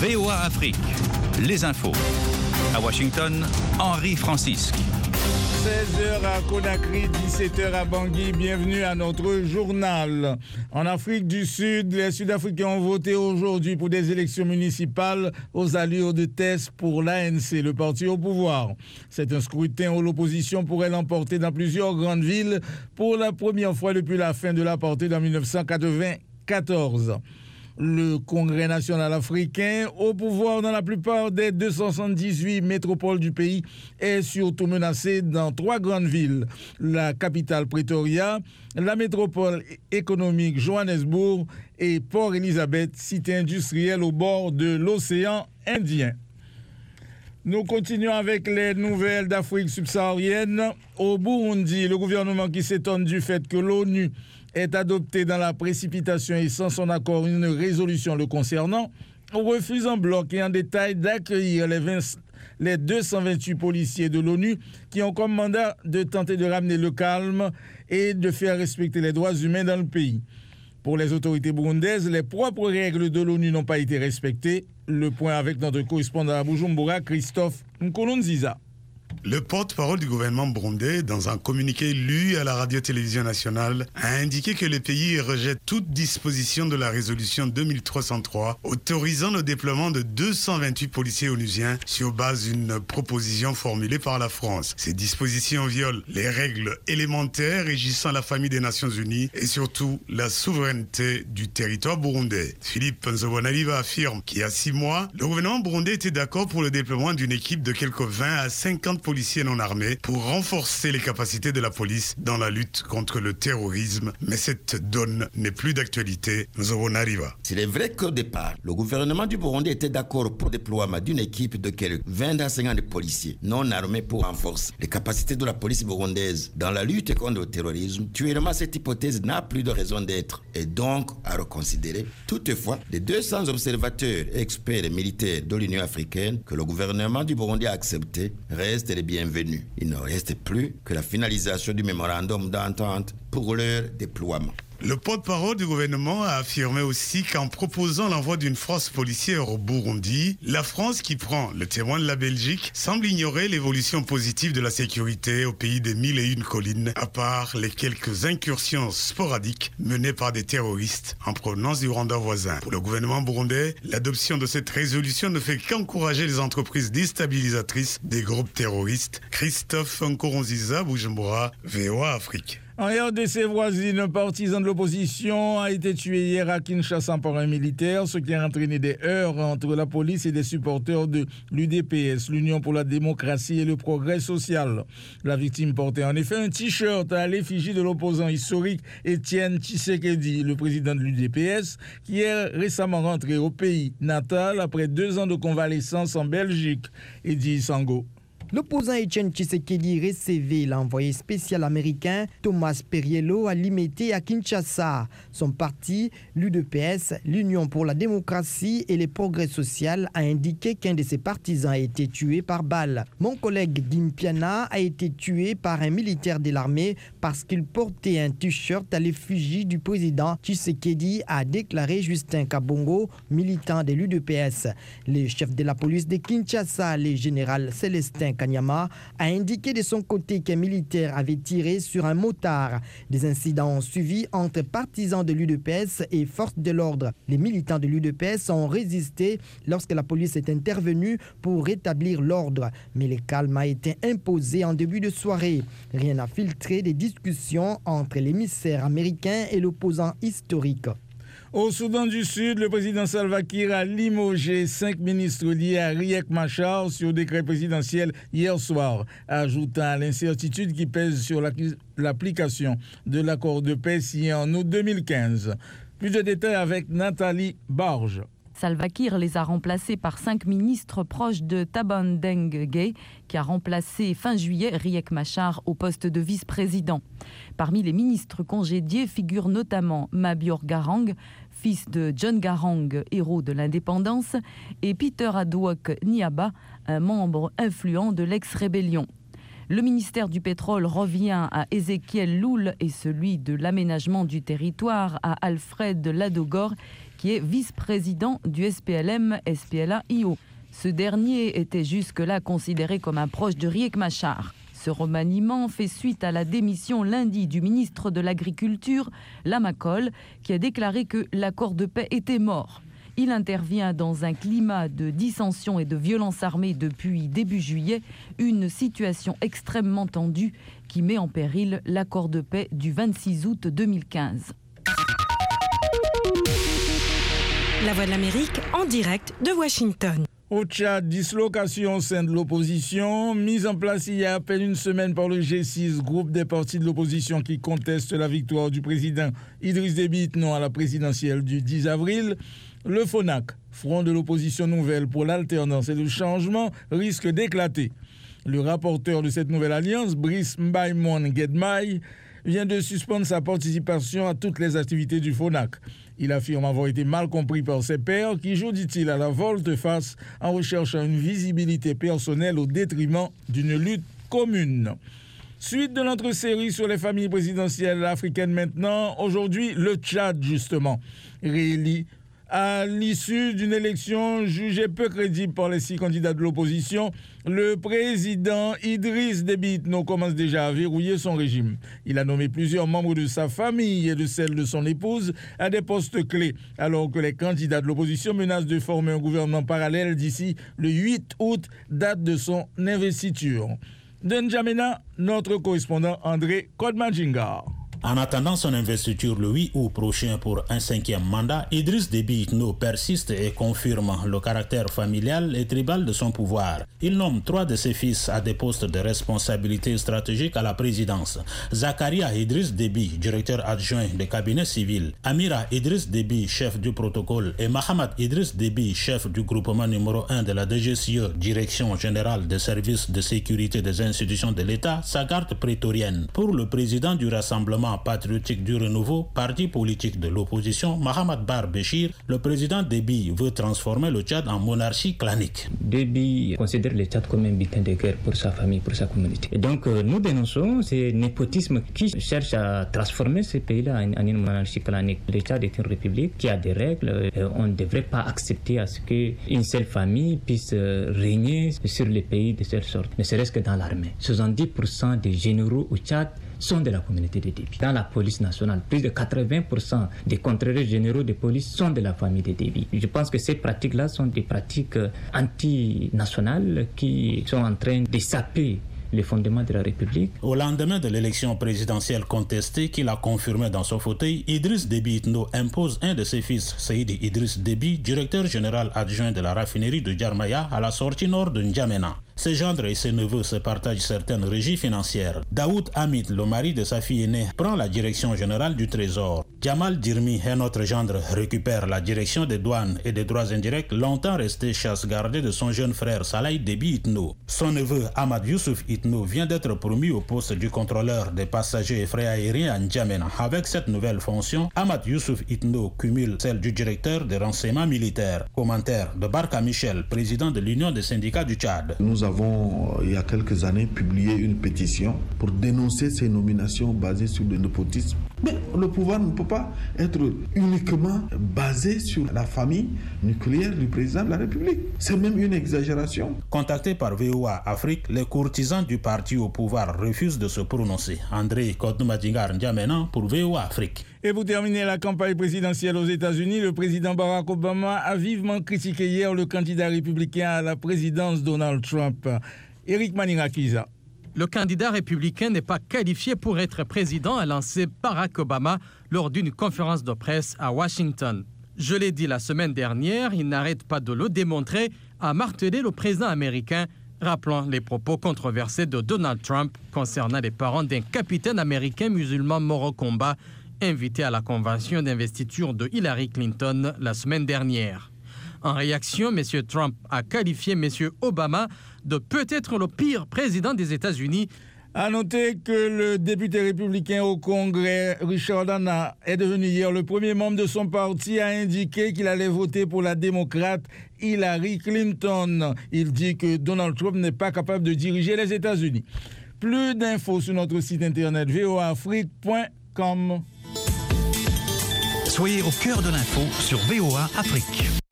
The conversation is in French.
VOA Afrique, les infos. À Washington, Henri Francisque. 16h à Conakry, 17h à Bangui. Bienvenue à notre journal. En Afrique du Sud, les Sud-Africains ont voté aujourd'hui pour des élections municipales aux allures de test pour l'ANC, le parti au pouvoir. C'est un scrutin où l'opposition pourrait l'emporter dans plusieurs grandes villes pour la première fois depuis la fin de l'apartheid en 1994. Le Congrès national africain, au pouvoir dans la plupart des 278 métropoles du pays, est surtout menacé dans 3 grandes villes. La capitale Pretoria, la métropole économique Johannesburg et Port Elizabeth, cité industrielle au bord de l'océan Indien. Nous continuons avec les nouvelles d'Afrique subsaharienne. Au Burundi, le gouvernement qui s'étonne du fait que l'ONU ait adopté dans la précipitation et sans son accord une résolution le concernant, refuse en bloc et en détail d'accueillir les 228 policiers de l'ONU qui ont comme mandat de tenter de ramener le calme et de faire respecter les droits humains dans le pays. Pour les autorités burundaises, les propres règles de l'ONU n'ont pas été respectées. Le point avec notre correspondant à Bujumbura, Christophe Nkolonziza. Le porte-parole du gouvernement burundais, dans un communiqué lu à la radio-télévision nationale, a indiqué que le pays rejette toute disposition de la résolution 2303 autorisant le déploiement de 228 policiers onusiens sur base d'une proposition formulée par la France. Ces dispositions violent les règles élémentaires régissant la famille des Nations Unies et surtout la souveraineté du territoire burundais. Philippe Nzobonariba affirme qu'il y a 6 mois, le gouvernement burundais était d'accord pour le déploiement d'une équipe de quelques 20 à 50 policiers non armés pour renforcer les capacités de la police dans la lutte contre le terrorisme. Mais cette donne n'est plus d'actualité. Nous avons arrivé. Il est vrai qu'au départ, le gouvernement du Burundi était d'accord pour le déploiement d'une équipe de quelques 20 à 50 policiers non armés pour renforcer les capacités de la police burundaise dans la lutte contre le terrorisme. Actuellement, cette hypothèse n'a plus de raison d'être et donc à reconsidérer. Toutefois, les 200 observateurs, experts et militaires de l'Union africaine que le gouvernement du Burundi a acceptés restent les bienvenus. Il ne reste plus que la finalisation du mémorandum d'entente pour leur déploiement. Le porte-parole du gouvernement a affirmé aussi qu'en proposant l'envoi d'une force policière au Burundi, la France, qui prend le témoin de la Belgique, semble ignorer l'évolution positive de la sécurité au pays des 1001 collines, à part les quelques incursions sporadiques menées par des terroristes en provenance du Rwanda voisin. Pour le gouvernement burundais, l'adoption de cette résolution ne fait qu'encourager les entreprises déstabilisatrices des groupes terroristes. Christophe Nkoronziza, Bujumbura, VOA Afrique. En RDC voisine, un partisan de l'opposition a été tué hier à Kinshasa par un militaire, ce qui a entraîné des heurts entre la police et des supporters de l'UDPS, l'Union pour la démocratie et le progrès social. La victime portait en effet un t-shirt à l'effigie de l'opposant historique Étienne Tshisekedi, le président de l'UDPS, qui est récemment rentré au pays natal après 2 ans de convalescence en Belgique. Eddy Sango. L'opposant Étienne Tshisekedi recevait l'envoyé spécial américain Thomas Perriello à Limete à Kinshasa. Son parti, l'UDPS, l'Union pour la démocratie et le progrès social, a indiqué qu'un de ses partisans a été tué par balle. Mon collègue Dimpiana a été tué par un militaire de l'armée parce qu'il portait un t-shirt à l'effigie du président Tshisekedi, a déclaré Justin Kabongo, militant de l'UDPS. Le chef de la police de Kinshasa, le général Célestin Kanyama, a indiqué de son côté qu'un militaire avait tiré sur un motard. Des incidents ont suivi entre partisans de l'UDPS et forces de l'ordre. Les militants de l'UDPS ont résisté lorsque la police est intervenue pour rétablir l'ordre. Mais le calme a été imposé en début de soirée. Rien n'a filtré des discussions entre l'émissaire américain et l'opposant historique. Au Soudan du Sud, le président Salva Kiir a limogé 5 ministres liés à Riek Machar sur décret présidentiel hier soir, ajoutant à l'incertitude qui pèse sur l'application de l'accord de paix signé en août 2015. Plus de détails avec Nathalie Barge. Salva Kiir les a remplacés par 5 ministres proches de Taban Deng Gai, qui a remplacé fin juillet Riek Machar au poste de vice-président. Parmi les ministres congédiés figurent notamment Mabior Garang, fils de John Garang, héros de l'indépendance, et Peter Adwok Niaba, un membre influent de l'ex-rébellion. Le ministère du pétrole revient à Ézéchiel Loul et celui de l'aménagement du territoire à Alfred Ladogor, qui est vice-président du SPLM-SPLA-IO. Ce dernier était jusque-là considéré comme un proche de Riek Machar. Ce remaniement fait suite à la démission lundi du ministre de l'Agriculture, Lamakol, qui a déclaré que l'accord de paix était mort. Il intervient dans un climat de dissension et de violence armée depuis début juillet, une situation extrêmement tendue qui met en péril l'accord de paix du 26 août 2015. La Voix de l'Amérique en direct de Washington. Au Tchad, dislocation au sein de l'opposition, mise en place il y a à peine une semaine par le G6, groupe des partis de l'opposition qui contestent la victoire du président Idriss Déby Itno à la présidentielle du 10 avril. Le FONAC, Front de l'opposition nouvelle pour l'alternance et le changement, risque d'éclater. Le rapporteur de cette nouvelle alliance, Brice Mbaïmon Guedmaï, vient de suspendre sa participation à toutes les activités du FONAC. Il affirme avoir été mal compris par ses pairs qui jouent, dit-il, à la volte-face en recherchant une visibilité personnelle au détriment d'une lutte commune. Suite de notre série sur les familles présidentielles africaines maintenant, aujourd'hui le Tchad justement, réélit à l'issue d'une élection jugée peu crédible par les 6 candidats de l'opposition, le président Idriss Déby Itno commence déjà à verrouiller son régime. Il a nommé plusieurs membres de sa famille et de celle de son épouse à des postes clés, alors que les candidats de l'opposition menacent de former un gouvernement parallèle d'ici le 8 août, date de son investiture. De N'Djamena, notre correspondant André Kodmajingar. En attendant son investiture le 8 août prochain pour un 5e mandat, Idriss Déby Itno persiste et confirme le caractère familial et tribal de son pouvoir. Il nomme 3 de ses fils à des postes de responsabilité stratégique à la présidence. Zakaria Idriss Déby, directeur adjoint des cabinets civils, Amira Idriss Déby, chef du protocole, et Mahamad Idriss Déby, chef du groupement numéro 1 de la DGCE, Direction générale des services de sécurité des institutions de l'État, sa garde prétorienne. Pour le président du Rassemblement patriotique du renouveau, parti politique de l'opposition, Mahamad Bar Béchir, le président Déby veut transformer le Tchad en monarchie clanique. Déby considère le Tchad comme un butin de guerre pour sa famille, pour sa communauté. Et donc nous dénonçons ce népotisme qui cherche à transformer ce pays-là en une monarchie clanique. Le Tchad est une république qui a des règles. On ne devrait pas accepter à ce qu'une seule famille puisse régner sur le pays de cette sorte, ne serait-ce que dans l'armée. 70% des généraux au Tchad sont de la communauté de Déby. Dans la police nationale, plus de 80% des contrôleurs généraux de police sont de la famille de Déby. Je pense que ces pratiques-là sont des pratiques anti-nationales qui sont en train de saper les fondements de la République. Au lendemain de l'élection présidentielle contestée qu'il a confirmée dans son fauteuil, Idriss Déby Itno impose un de ses fils, Seydi Idriss Déby, directeur général adjoint de la raffinerie de Djarmaya, à la sortie nord de N'Djamena. Ses gendres et ses neveux se partagent certaines régies financières. Daoud Hamid, le mari de sa fille aînée, prend la direction générale du Trésor. Jamal Dirmi, un autre gendre, récupère la direction des douanes et des droits indirects, longtemps resté chasse gardée de son jeune frère Saleh Déby Itno. Son neveu Ahmad Youssouf Itno vient d'être promu au poste du contrôleur des passagers et frais aériens à N'Djamena. Avec cette nouvelle fonction, Ahmad Youssouf Itno cumule celle du directeur des renseignements militaires. Commentaire de Barka Michel, président de l'Union des syndicats du Tchad. Nous avons, il y a quelques années, publié une pétition pour dénoncer ces nominations basées sur le népotisme. Mais le pouvoir ne peut pas être uniquement basé sur la famille nucléaire du président de la République. C'est même une exagération. Contacté par VOA Afrique, les courtisans du parti au pouvoir refusent de se prononcer. André Kodmajingar N'Djamena pour VOA Afrique. Et pour terminer la campagne présidentielle aux États-Unis, le président Barack Obama a vivement critiqué hier le candidat républicain à la présidence Donald Trump. Eric Manirakiza. Le candidat républicain n'est pas qualifié pour être président, a lancé Barack Obama lors d'une conférence de presse à Washington. Je l'ai dit la semaine dernière, il n'arrête pas de le démontrer, a martelé le président américain, rappelant les propos controversés de Donald Trump concernant les parents d'un capitaine américain musulman mort au combat, invité à la convention d'investiture de Hillary Clinton la semaine dernière. En réaction, M. Trump a qualifié M. Obama de peut-être le pire président des États-Unis. À noter que le député républicain au Congrès, Richard Hanna, est devenu hier le premier membre de son parti à indiquer qu'il allait voter pour la démocrate Hillary Clinton. Il dit que Donald Trump n'est pas capable de diriger les États-Unis. Plus d'infos sur notre site internet voaafrique.com. Soyez au cœur de l'info sur VOA Afrique.